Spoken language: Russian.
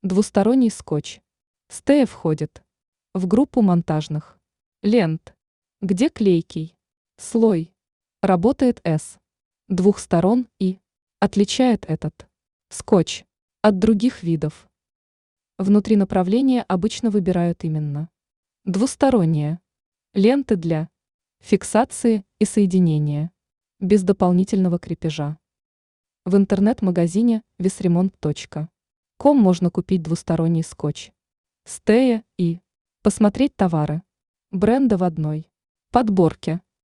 Двусторонний скотч. Стея входит в группу монтажных лент, где клейкий слой работает с двух сторон и отличает этот скотч от других видов. Внутри направления обычно выбирают именно двусторонние ленты для фиксации и соединения, без дополнительного крепежа. В интернет-магазине visremont.com можно купить двусторонний скотч Стея и посмотреть товары бренда в одной подборке.